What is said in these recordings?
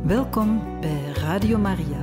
Welkom bij Radio Maria.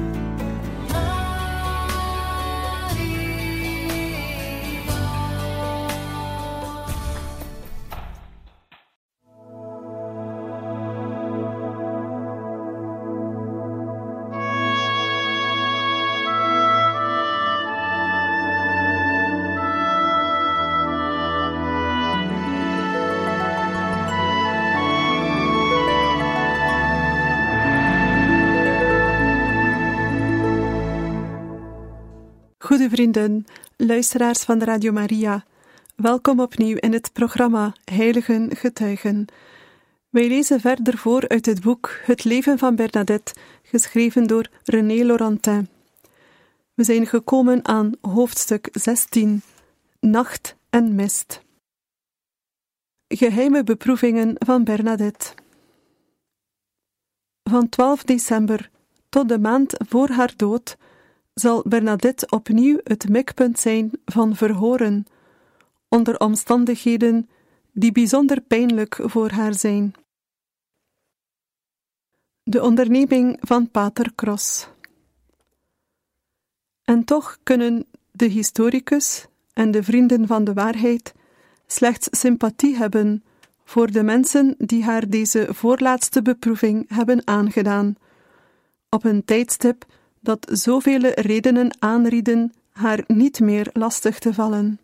Goede vrienden, luisteraars van Radio Maria, welkom opnieuw in het programma Heiligen Getuigen. Wij lezen verder voor uit het boek Het leven van Bernadette, geschreven door René Laurentin. We zijn gekomen aan hoofdstuk 16, Nacht en Mist. Geheime beproevingen van Bernadette. Van 12 december tot de maand voor haar dood zal Bernadette opnieuw het mikpunt zijn van verhoren, onder omstandigheden die bijzonder pijnlijk voor haar zijn. De onderneming van Pater Cros. En toch kunnen de historicus en de vrienden van de waarheid slechts sympathie hebben voor de mensen die haar deze voorlaatste beproeving hebben aangedaan, op een tijdstip dat zoveel redenen aanrieden haar niet meer lastig te vallen.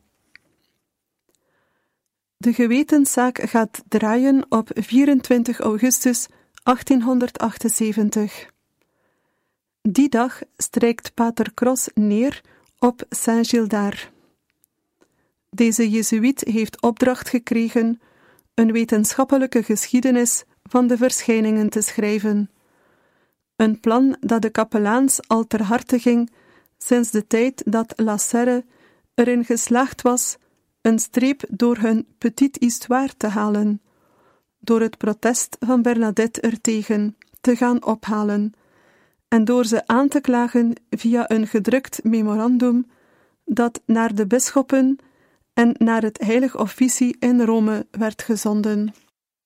De gewetenszaak gaat draaien op 24 augustus 1878. Die dag strijkt Pater Cros neer op Saint-Gildard. Deze jezuïet heeft opdracht gekregen een wetenschappelijke geschiedenis van de verschijningen te schrijven. Een plan dat de kapelaans al ter harte ging sinds de tijd dat La Serre erin geslaagd was een streep door hun Petite Histoire te halen, door het protest van Bernadette ertegen te gaan ophalen en door ze aan te klagen via een gedrukt memorandum dat naar de bisschoppen en naar het Heilig Officie in Rome werd gezonden.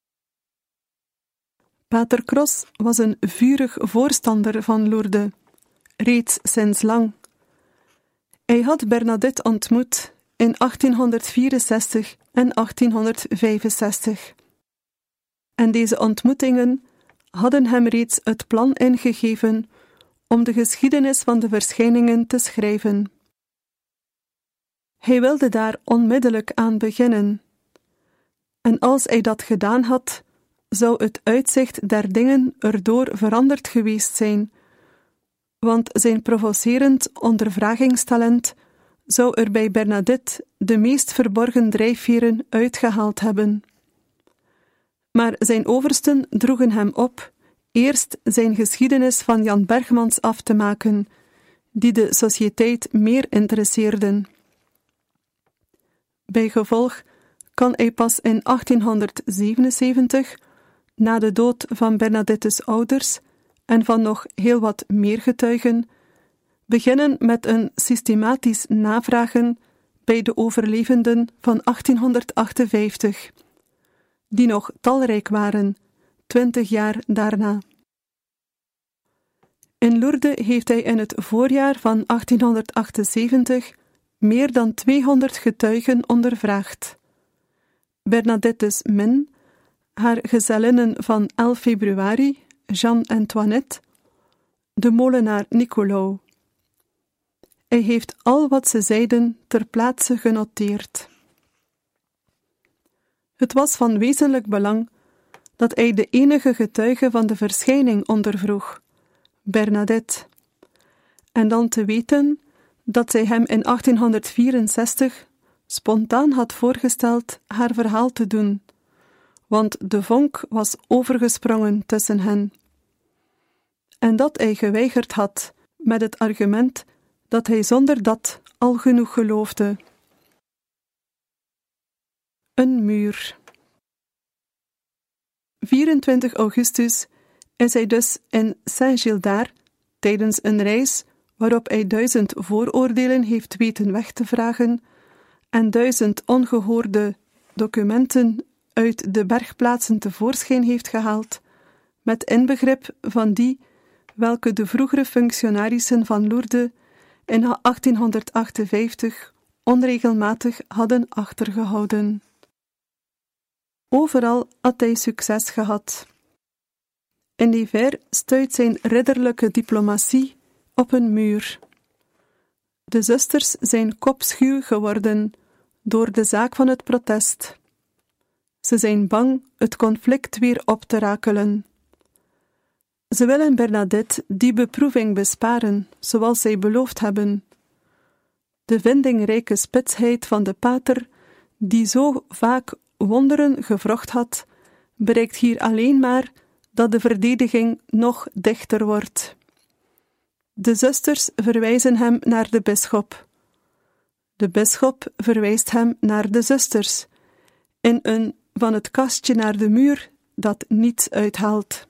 Pater Cros was een vurig voorstander van Lourdes, reeds sinds lang. Hij had Bernadette ontmoet in 1864 en 1865. En deze ontmoetingen hadden hem reeds het plan ingegeven om de geschiedenis van de verschijningen te schrijven. Hij wilde daar onmiddellijk aan beginnen. En als hij dat gedaan had, zou het uitzicht der dingen erdoor veranderd geweest zijn, want zijn provocerend ondervragingstalent zou er bij Bernadette de meest verborgen drijfveren uitgehaald hebben. Maar zijn oversten droegen hem op eerst zijn geschiedenis van Jan Bergmans af te maken, die de sociëteit meer interesseerden. Bijgevolg kan hij pas in 1877, na de dood van Bernadette's ouders en van nog heel wat meer getuigen, beginnen met een systematisch navragen bij de overlevenden van 1858, die nog talrijk waren, 20 jaar daarna. In Lourdes heeft hij in het voorjaar van 1878 meer dan 200 getuigen ondervraagd. Bernadette's min, haar gezellinnen van 11 februari, Jeanne-Antoinette, de molenaar Nicolau. Hij heeft al wat ze zeiden ter plaatse genoteerd. Het was van wezenlijk belang dat hij de enige getuige van de verschijning ondervroeg, Bernadette, en dan te weten dat zij hem in 1864 spontaan had voorgesteld haar verhaal te doen, want de vonk was overgesprongen tussen hen. En dat hij geweigerd had, met het argument dat hij zonder dat al genoeg geloofde. Een muur. 24 augustus is hij dus in Saint-Gildard tijdens een reis waarop hij 1000 vooroordelen heeft weten weg te vragen en 1000 ongehoorde documenten uit de bergplaatsen tevoorschijn heeft gehaald, met inbegrip van die welke de vroegere functionarissen van Lourdes in 1858 onregelmatig hadden achtergehouden. Overal had hij succes gehad. In Nevers stuit zijn ridderlijke diplomatie op een muur. De zusters zijn kopschuw geworden door de zaak van het protest. Ze zijn bang het conflict weer op te rakelen. Ze willen Bernadette die beproeving besparen, zoals zij beloofd hebben. De vindingrijke spitsheid van de pater, die zo vaak wonderen gewrocht had, bereikt hier alleen maar dat de verdediging nog dichter wordt. De zusters verwijzen hem naar de bisschop. De bisschop verwijst hem naar de zusters, in een van het kastje naar de muur dat niets uithaalt.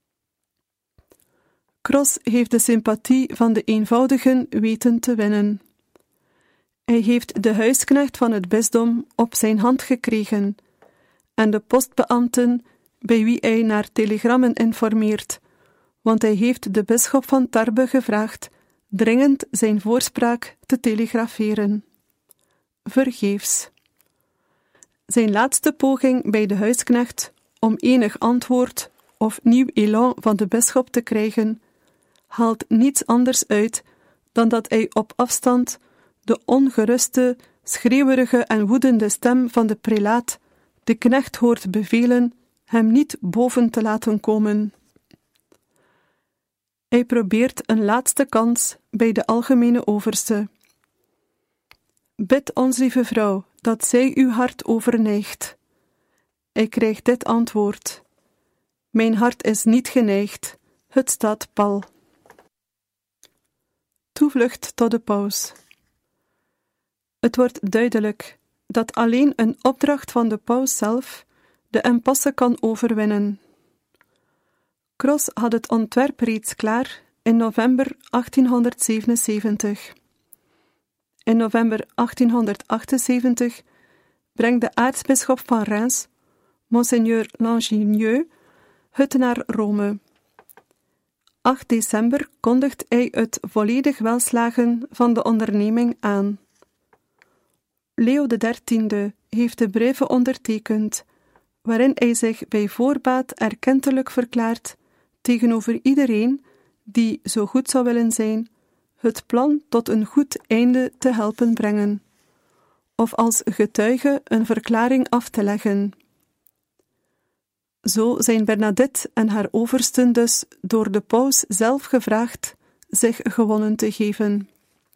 Cros heeft de sympathie van de eenvoudigen weten te winnen. Hij heeft de huisknecht van het bisdom op zijn hand gekregen en de postbeambten bij wie hij naar telegrammen informeert, want hij heeft de bisschop van Tarbes gevraagd dringend zijn voorspraak te telegraferen. Vergeefs. Zijn laatste poging bij de huisknecht om enig antwoord of nieuw élan van de bisschop te krijgen, haalt niets anders uit dan dat hij op afstand de ongeruste, schreeuwerige en woedende stem van de prelaat de knecht hoort bevelen hem niet boven te laten komen. Hij probeert een laatste kans bij de algemene overste. Bid ons, lieve vrouw, dat zij uw hart overneigt. Hij krijgt dit antwoord: mijn hart is niet geneigd, het staat pal. Toevlucht tot de paus. Het wordt duidelijk dat alleen een opdracht van de paus zelf de impasse kan overwinnen. Cros had het ontwerp reeds klaar in november 1877. In november 1878 brengt de aartsbisschop van Reims, Monseigneur Langinieux, het naar Rome. 8 december kondigt hij het volledig welslagen van de onderneming aan. Leo XIII heeft de brieven ondertekend, waarin hij zich bij voorbaat erkentelijk verklaart tegenover iedereen die zo goed zou willen zijn het plan tot een goed einde te helpen brengen, of als getuige een verklaring af te leggen. Zo zijn Bernadette en haar oversten dus door de paus zelf gevraagd zich gewonnen te geven.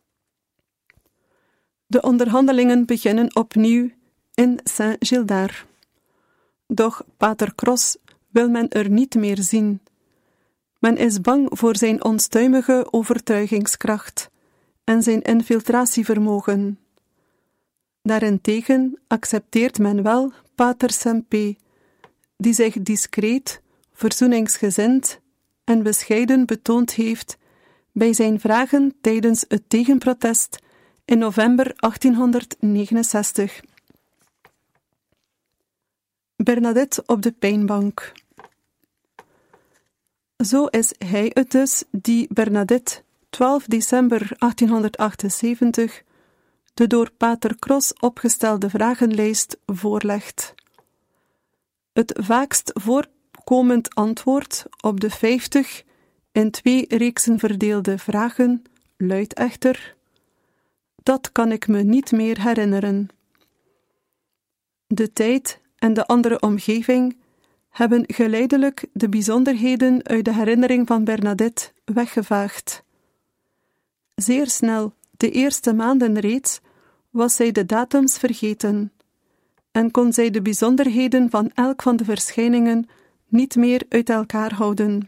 De onderhandelingen beginnen opnieuw in Saint-Gildard. Doch pater Cros wil men er niet meer zien. Men is bang voor zijn onstuimige overtuigingskracht en zijn infiltratievermogen. Daarentegen accepteert men wel pater Sempé, die zich discreet, verzoeningsgezind en bescheiden betoond heeft bij zijn vragen tijdens het tegenprotest in november 1869. Bernadette op de pijnbank. Zo is hij het dus die Bernadette 12 december 1878 de door pater Cros opgestelde vragenlijst voorlegt. Het vaakst voorkomend antwoord op de 50 in 2 reeksen verdeelde vragen luidt echter: dat kan ik me niet meer herinneren. De tijd en de andere omgeving hebben geleidelijk de bijzonderheden uit de herinnering van Bernadette weggevaagd. Zeer snel, de eerste maanden reeds, was zij de datums vergeten en kon zij de bijzonderheden van elk van de verschijningen niet meer uit elkaar houden.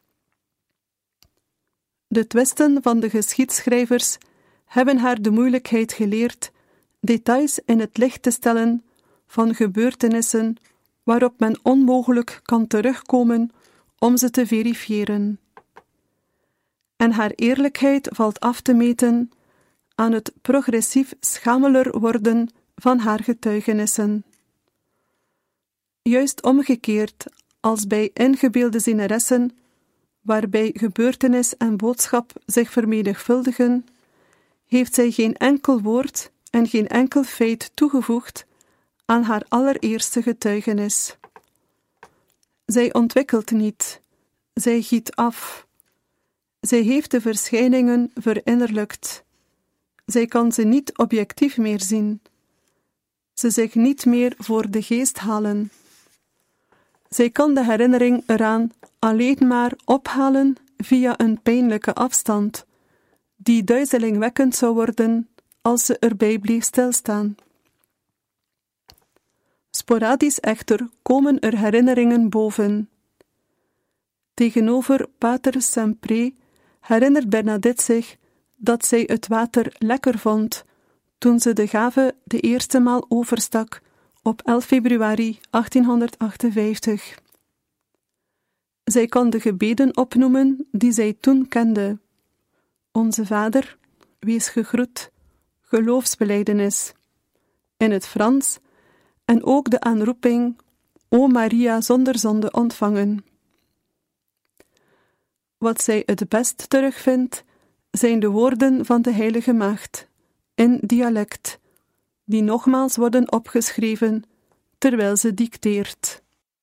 De twisten van de geschiedschrijvers hebben haar de moeilijkheid geleerd details in het licht te stellen van gebeurtenissen waarop men onmogelijk kan terugkomen om ze te verifiëren. En haar eerlijkheid valt af te meten aan het progressief schameler worden van haar getuigenissen. Juist omgekeerd, als bij ingebeelde zieneressen, waarbij gebeurtenis en boodschap zich vermenigvuldigen, heeft zij geen enkel woord en geen enkel feit toegevoegd aan haar allereerste getuigenis. Zij ontwikkelt niet, zij giet af. Zij heeft de verschijningen verinnerlijkt. Zij kan ze niet objectief meer zien. Ze zich niet meer voor de geest halen. Zij kan de herinnering eraan alleen maar ophalen via een pijnlijke afstand, die duizelingwekkend zou worden als ze erbij bleef stilstaan. Sporadisch echter komen er herinneringen boven. Tegenover Pater Saint-Pré herinnert Bernadette zich dat zij het water lekker vond toen ze de gave de eerste maal overstak op 11 februari 1858. Zij kan de gebeden opnoemen die zij toen kende. Onze Vader, wees gegroet, geloofsbelijdenis, in het Frans, en ook de aanroeping, O Maria zonder zonde ontvangen. Wat zij het best terugvindt, zijn de woorden van de Heilige Maagd, in dialect, die nogmaals worden opgeschreven, terwijl ze dicteert.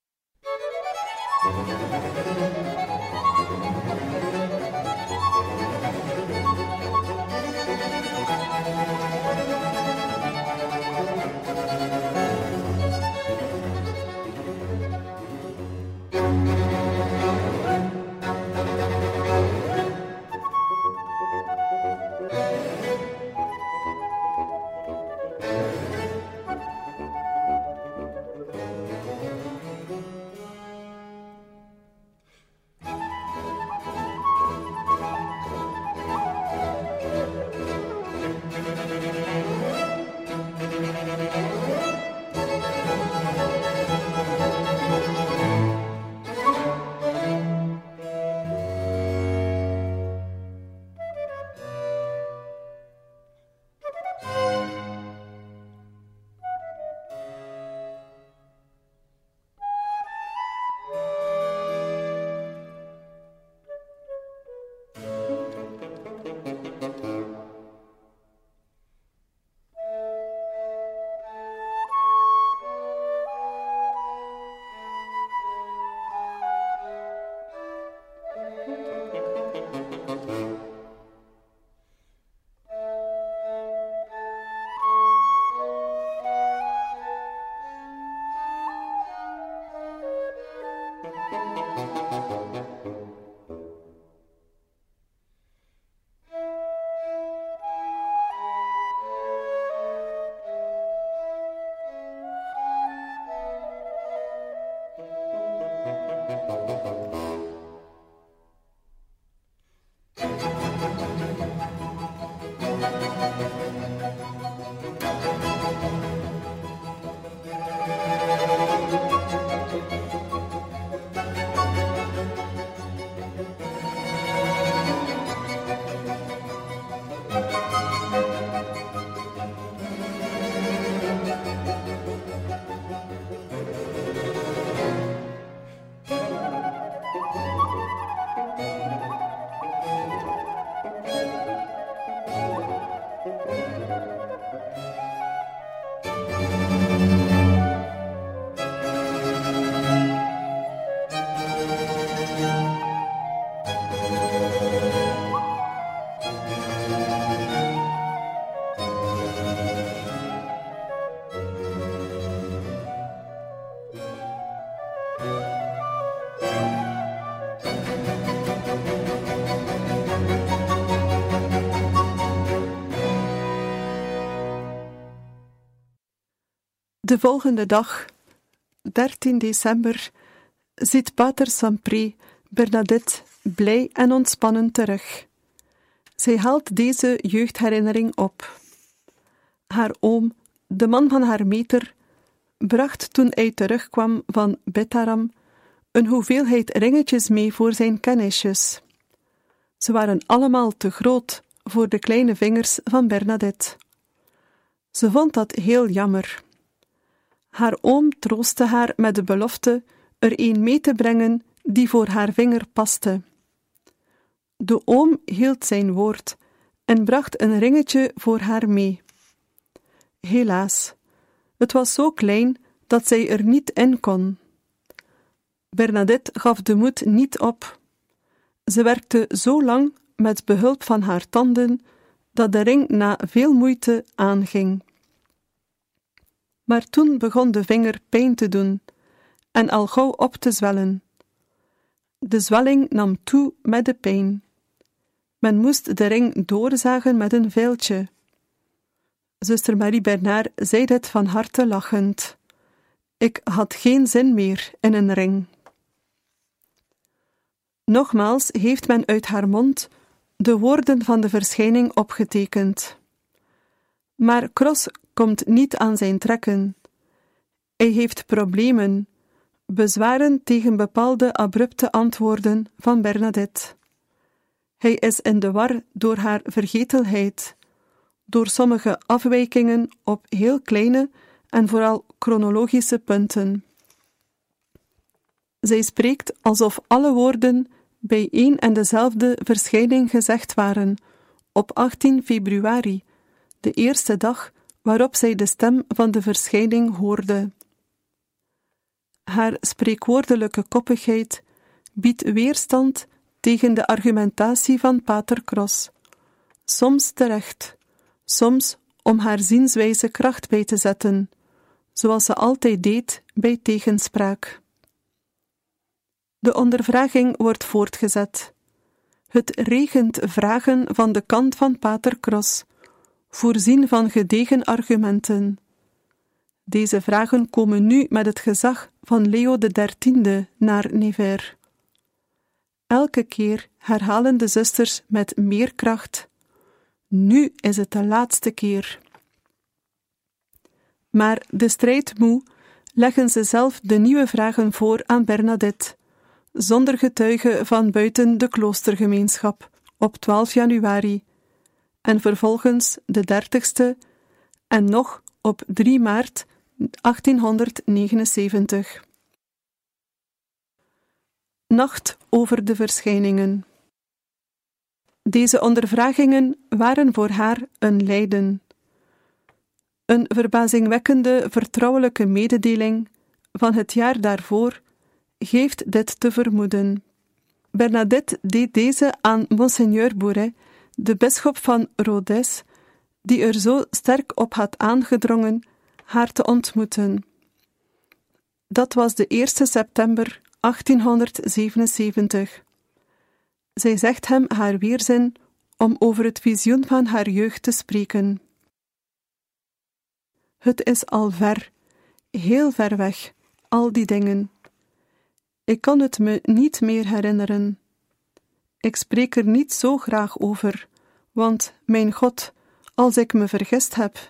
De volgende dag, 13 december, ziet Pater Saint-Pré Bernadette blij en ontspannen terug. Zij haalt deze jeugdherinnering op. Haar oom, de man van haar meter, bracht toen hij terugkwam van Betaram een hoeveelheid ringetjes mee voor zijn kennisjes. Ze waren allemaal te groot voor de kleine vingers van Bernadette. Ze vond dat heel jammer. Haar oom troostte haar met de belofte er een mee te brengen die voor haar vinger paste. De oom hield zijn woord en bracht een ringetje voor haar mee. Helaas, het was zo klein dat zij er niet in kon. Bernadette gaf de moed niet op. Ze werkte zo lang met behulp van haar tanden dat de ring na veel moeite aanging. Maar toen begon de vinger pijn te doen en al gauw op te zwellen. De zwelling nam toe met de pijn. Men moest de ring doorzagen met een veiltje. Zuster Marie Bernard zei dit van harte lachend. Ik had geen zin meer in een ring. Nogmaals heeft men uit haar mond de woorden van de verschijning opgetekend. Maar Cros komt niet aan zijn trekken. Hij heeft problemen, bezwaren tegen bepaalde abrupte antwoorden van Bernadette. Hij is in de war door haar vergetelheid, door sommige afwijkingen op heel kleine en vooral chronologische punten. Zij spreekt alsof alle woorden bij één en dezelfde verschijning gezegd waren, op 18 februari, de eerste dag waarop zij de stem van de verschijning hoorde. Haar spreekwoordelijke koppigheid biedt weerstand tegen de argumentatie van pater Cros, soms terecht, soms om haar zienswijze kracht bij te zetten, zoals ze altijd deed bij tegenspraak. De ondervraging wordt voortgezet. Het regent vragen van de kant van pater Cros, voorzien van gedegen argumenten. Deze vragen komen nu met het gezag van Leo XIII naar Nevers. Elke keer herhalen de zusters met meer kracht: nu is het de laatste keer. Maar de strijd moe leggen ze zelf de nieuwe vragen voor aan Bernadette, zonder getuige van buiten de kloostergemeenschap, op 12 januari, en vervolgens de 30ste en nog op 3 maart 1879. Nacht over de verschijningen. Deze ondervragingen waren voor haar een lijden. Een verbazingwekkende vertrouwelijke mededeling van het jaar daarvoor geeft dit te vermoeden. Bernadette deed deze aan Monseigneur Bouret, de bisschop van Rodez, die er zo sterk op had aangedrongen haar te ontmoeten. Dat was de 1 september 1877. Zij zegt hem haar weerzin om over het visioen van haar jeugd te spreken. Het is al ver, heel ver weg, al die dingen. Ik kan het me niet meer herinneren. Ik spreek er niet zo graag over, want, mijn God, als ik me vergist heb.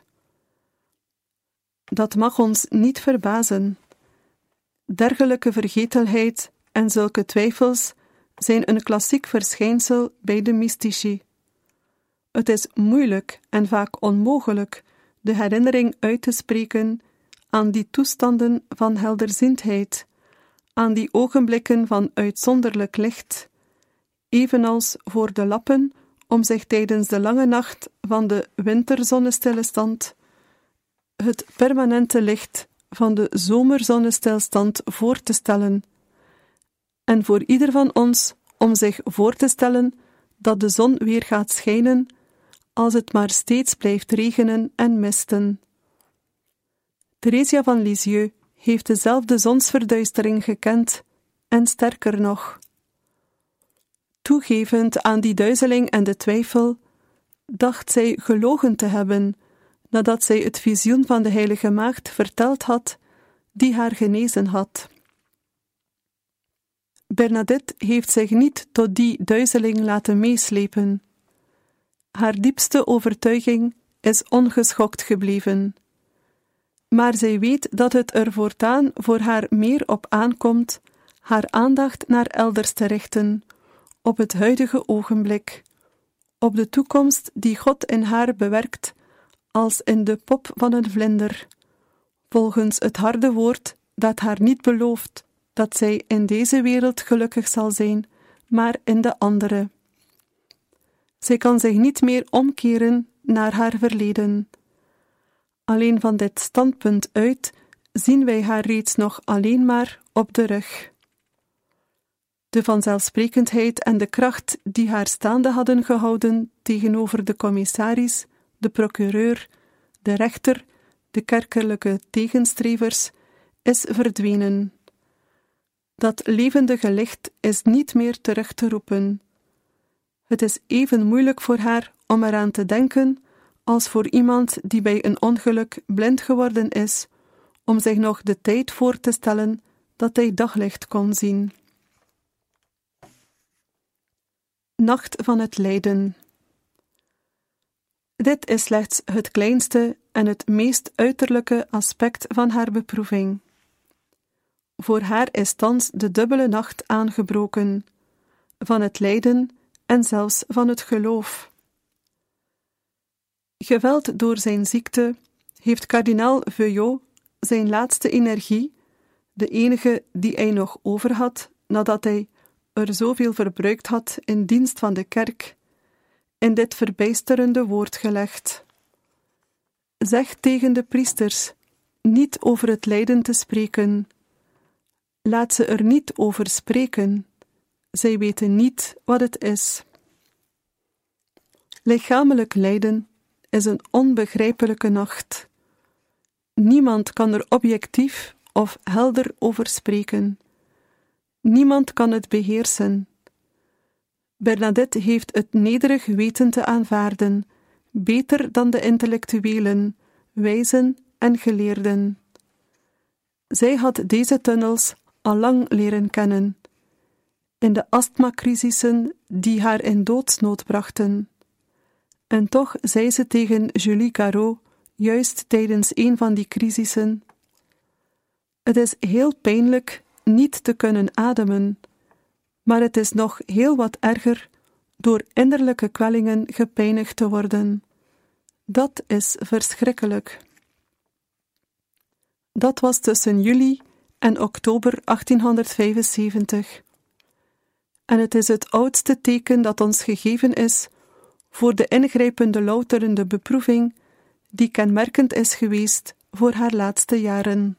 Dat mag ons niet verbazen. Dergelijke vergetelheid en zulke twijfels zijn een klassiek verschijnsel bij de mystici. Het is moeilijk en vaak onmogelijk de herinnering uit te spreken aan die toestanden van helderziendheid, aan die ogenblikken van uitzonderlijk licht, evenals voor de lappen om zich tijdens de lange nacht van de winterzonnestilstand het permanente licht van de zomerzonnestilstand voor te stellen, en voor ieder van ons om zich voor te stellen dat de zon weer gaat schijnen als het maar steeds blijft regenen en misten. Theresia van Lisieux heeft dezelfde zonsverduistering gekend, en sterker nog. Toegevend aan die duizeling en de twijfel, dacht zij gelogen te hebben, nadat zij het visioen van de heilige maagd verteld had, die haar genezen had. Bernadette heeft zich niet tot die duizeling laten meeslepen. Haar diepste overtuiging is ongeschokt gebleven. Maar zij weet dat het er voortaan voor haar meer op aankomt haar aandacht naar elders te richten, op het huidige ogenblik, op de toekomst die God in haar bewerkt, als in de pop van een vlinder, volgens het harde woord dat haar niet belooft, dat zij in deze wereld gelukkig zal zijn, maar in de andere. Zij kan zich niet meer omkeren naar haar verleden. Alleen van dit standpunt uit zien wij haar reeds nog alleen maar op de rug. De vanzelfsprekendheid en de kracht die haar staande hadden gehouden tegenover de commissaris, de procureur, de rechter, de kerkelijke tegenstrevers, is verdwenen. Dat levendige licht is niet meer terug te roepen. Het is even moeilijk voor haar om eraan te denken als voor iemand die bij een ongeluk blind geworden is, om zich nog de tijd voor te stellen dat hij daglicht kon zien. Nacht van het lijden. Dit is slechts het kleinste en het meest uiterlijke aspect van haar beproeving. Voor haar is thans de dubbele nacht aangebroken, van het lijden en zelfs van het geloof. Geweld door zijn ziekte heeft kardinaal Veuillot zijn laatste energie, de enige die hij nog over had nadat hij er zoveel verbruikt had in dienst van de kerk, in dit verbijsterende woord gelegd. Zeg tegen de priesters niet over het lijden te spreken. Laat ze er niet over spreken. Zij weten niet wat het is. Lichamelijk lijden is een onbegrijpelijke nacht. Niemand kan er objectief of helder over spreken. Niemand kan het beheersen. Bernadette heeft het nederig weten te aanvaarden, beter dan de intellectuelen, wijzen en geleerden. Zij had deze tunnels al lang leren kennen, in de astmacrisissen die haar in doodsnood brachten. En toch zei ze tegen Julie Garot, juist tijdens een van die crisissen: het is heel pijnlijk niet te kunnen ademen, maar het is nog heel wat erger door innerlijke kwellingen gepijnigd te worden. Dat is verschrikkelijk. Dat was tussen juli en oktober 1875. En het is het oudste teken dat ons gegeven is voor de ingrijpende louterende beproeving die kenmerkend is geweest voor haar laatste jaren.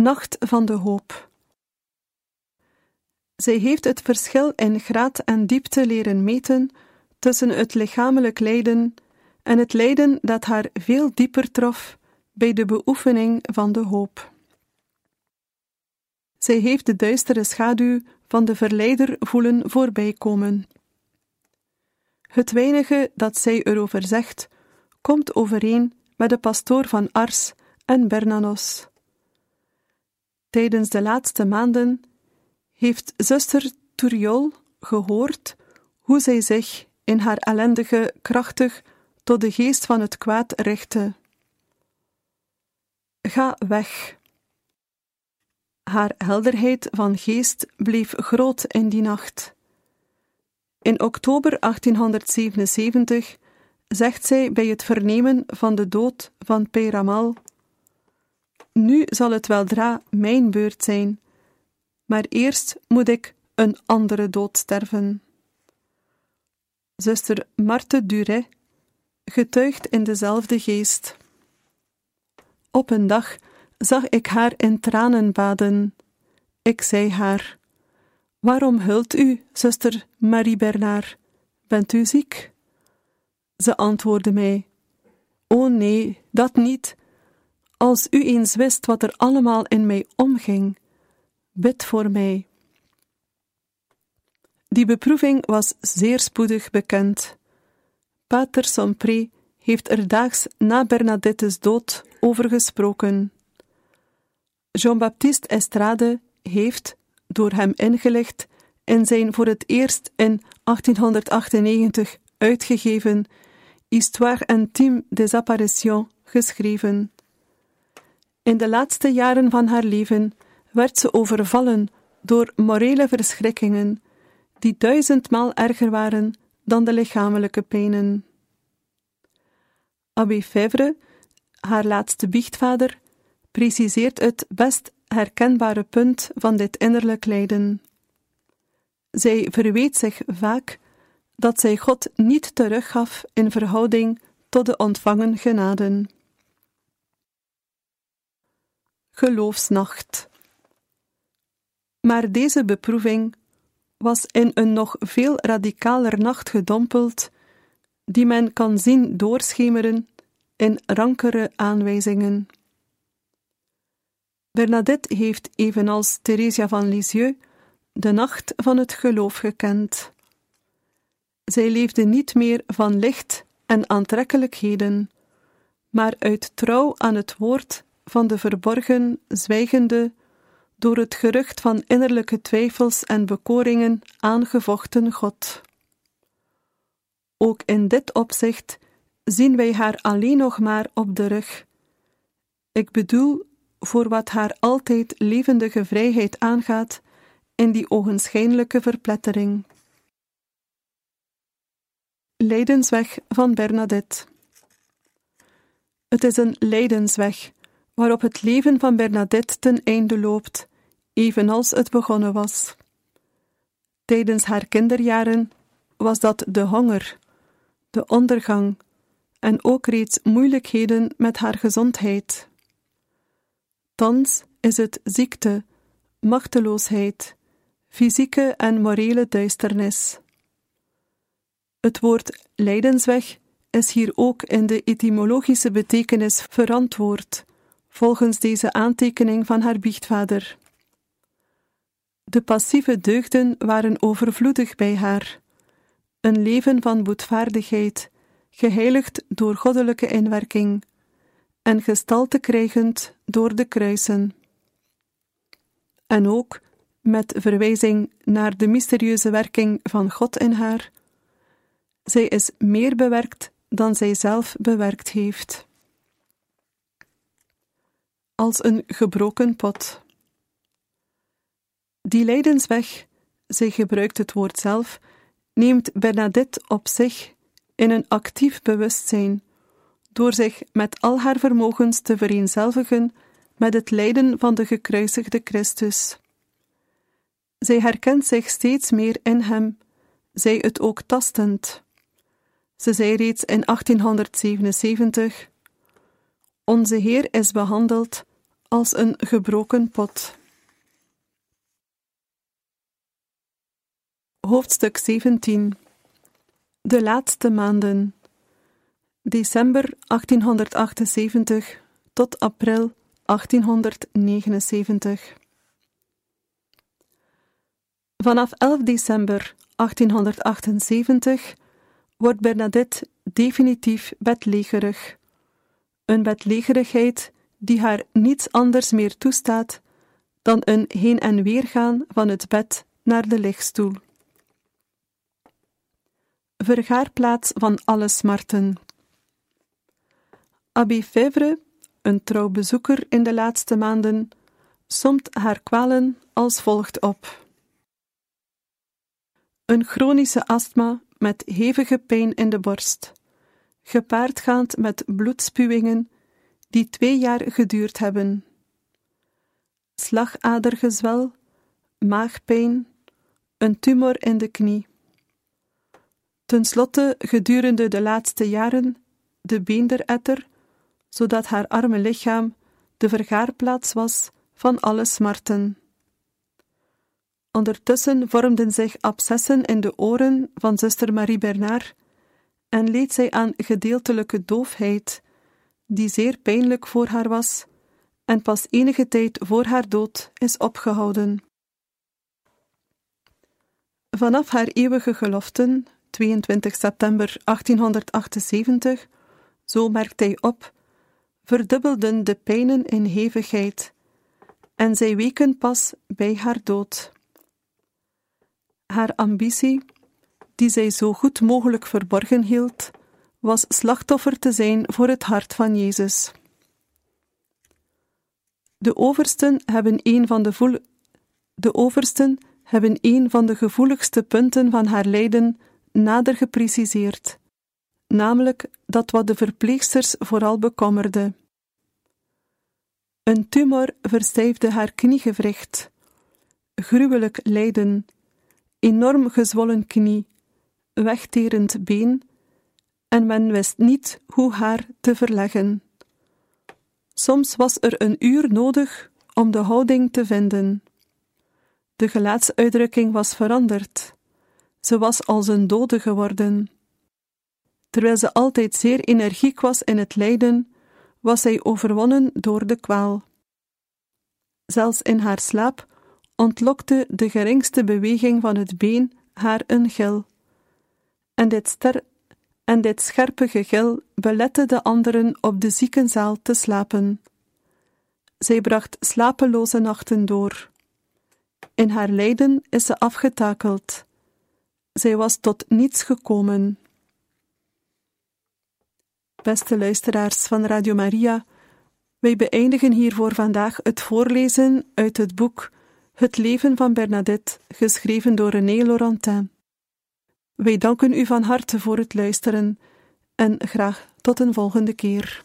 Nacht van de Hoop. Zij heeft het verschil in graad en diepte leren meten tussen het lichamelijk lijden en het lijden dat haar veel dieper trof bij de beoefening van de hoop. Zij heeft de duistere schaduw van de verleider voelen voorbijkomen. Het weinige dat zij erover zegt, komt overeen met de pastoor van Ars en Bernanos. Tijdens de laatste maanden heeft zuster Touriol gehoord hoe zij zich in haar ellendige krachtig tot de geest van het kwaad richtte. Ga weg. Haar helderheid van geest bleef groot in die nacht. In oktober 1877 zegt zij bij het vernemen van de dood van Peyramal: nu zal het weldra mijn beurt zijn, maar eerst moet ik een andere dood sterven. Zuster Marthe Duret getuigt in dezelfde geest. Op een dag zag ik haar in tranen baden. Ik zei haar: waarom huilt u, zuster Marie Bernard? Bent u ziek? Ze antwoordde mij: o nee, dat niet. Als u eens wist wat er allemaal in mij omging, bid voor mij. Die beproeving was zeer spoedig bekend. Pater Sompré heeft er daags na Bernadette's dood over gesproken. Jean-Baptiste Estrade heeft, door hem ingelicht, in zijn voor het eerst in 1898 uitgegeven Histoire intime des apparitions geschreven. In de laatste jaren van haar leven werd ze overvallen door morele verschrikkingen, die 1000-maal erger waren dan de lichamelijke pijnen. Abbé Fèvre, haar laatste biechtvader, preciseert het best herkenbare punt van dit innerlijk lijden. Zij verweet zich vaak dat zij God niet teruggaf in verhouding tot de ontvangen genaden. Geloofsnacht. Maar deze beproeving was in een nog veel radicaler nacht gedompeld, die men kan zien doorschemeren in rankere aanwijzingen. Bernadette heeft, evenals Theresia van Lisieux, de nacht van het geloof gekend. Zij leefde niet meer van licht en aantrekkelijkheden, maar uit trouw aan het woord van de verborgen, zwijgende, door het gerucht van innerlijke twijfels en bekoringen aangevochten God. Ook in dit opzicht zien wij haar alleen nog maar op de rug. Ik bedoel, voor wat haar altijd levendige vrijheid aangaat, in die ogenschijnlijke verplettering. Lijdensweg van Bernadette. Het is een lijdensweg, waarop het leven van Bernadette ten einde loopt, evenals het begonnen was. Tijdens haar kinderjaren was dat de honger, de ondergang en ook reeds moeilijkheden met haar gezondheid. Thans is het ziekte, machteloosheid, fysieke en morele duisternis. Het woord lijdensweg is hier ook in de etymologische betekenis verantwoord, volgens deze aantekening van haar biechtvader. De passieve deugden waren overvloedig bij haar. Een leven van boetvaardigheid, geheiligd door goddelijke inwerking, en gestalte krijgend door de kruisen. En ook, met verwijzing naar de mysterieuze werking van God in haar, zij is meer bewerkt dan zij zelf bewerkt heeft. Als een gebroken pot. Die lijdensweg, zij gebruikt het woord zelf, neemt Bernadette op zich in een actief bewustzijn, door zich met al haar vermogens te vereenzelvigen met het lijden van de gekruisigde Christus. Zij herkent zich steeds meer in hem, zij het ook tastend. Ze zei reeds in 1877: onze Heer is behandeld als een gebroken pot. Hoofdstuk 17. De laatste maanden. December 1878 tot april 1879. Vanaf 11 december 1878 wordt Bernadette definitief bedlegerig. Een bedlegerigheid die haar niets anders meer toestaat dan een heen- en weergaan van het bed naar de lichtstoel. Vergaarplaats van alle smarten. Abbé Fèvre, een trouw bezoeker in de laatste maanden, somt haar kwalen als volgt op. Een chronische astma met hevige pijn in de borst, gepaardgaand met bloedspuwingen die 2 jaar geduurd hebben. Slagadergezwel, maagpijn, een tumor in de knie. Ten slotte gedurende de laatste jaren de beenderetter, zodat haar arme lichaam de vergaarplaats was van alle smarten. Ondertussen vormden zich abscessen in de oren van zuster Marie Bernard en leed zij aan gedeeltelijke doofheid, die zeer pijnlijk voor haar was en pas enige tijd voor haar dood is opgehouden. Vanaf haar eeuwige geloften, 22 september 1878, zo merkt hij op, verdubbelden de pijnen in hevigheid, en zij weken pas bij haar dood. Haar ambitie, die zij zo goed mogelijk verborgen hield, was slachtoffer te zijn voor het hart van Jezus. De oversten hebben een van de gevoeligste punten van haar lijden nader gepreciseerd, namelijk dat wat de verpleegsters vooral bekommerde. Een tumor verstijfde haar kniegewricht, gruwelijk lijden, enorm gezwollen knie, wegterend been, en men wist niet hoe haar te verleggen. Soms was er een uur nodig om de houding te vinden. De gelaatsuitdrukking was veranderd. Ze was als een dode geworden. Terwijl ze altijd zeer energiek was in het lijden, was zij overwonnen door de kwaal. Zelfs in haar slaap ontlokte de geringste beweging van het been haar een gil. En dit scherpe gegil belette de anderen op de ziekenzaal te slapen. Zij bracht slapeloze nachten door. In haar lijden is ze afgetakeld. Zij was tot niets gekomen. Beste luisteraars van Radio Maria, wij beëindigen hier voor vandaag het voorlezen uit het boek Het leven van Bernadette, geschreven door René Laurentin. Wij danken u van harte voor het luisteren en graag tot een volgende keer.